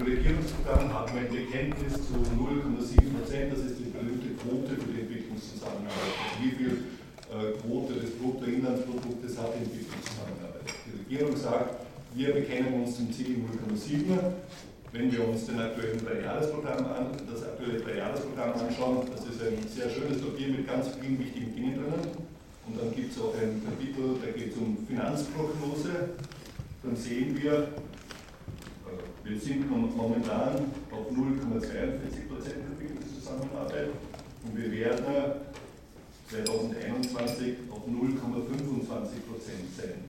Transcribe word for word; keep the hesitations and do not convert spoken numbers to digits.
Regierungsprogramm haben wir ein Bekenntnis zu null Komma sieben Prozent, das ist die berühmte Quote für die Entwicklungszusammenarbeit. Wie viel äh, Quote des Bruttoinlandsproduktes hat die Entwicklungszusammenarbeit? Die Regierung sagt, wir bekennen uns zum Ziel null Komma sieben. Wenn wir uns den aktuellen Dreijahresprogramm an, das aktuelle Dreijahresprogramm anschauen, das ist ein sehr schönes Papier mit ganz vielen wichtigen Dingen drinnen. Und dann gibt es auch ein Kapitel, da geht es um Finanzprognose. Dann sehen wir, wir sind momentan auf null Komma zweiundvierzig Prozent Entwicklungszusammenarbeit und wir werden zweitausendeinundzwanzig auf null Komma fünfundzwanzig Prozent sein.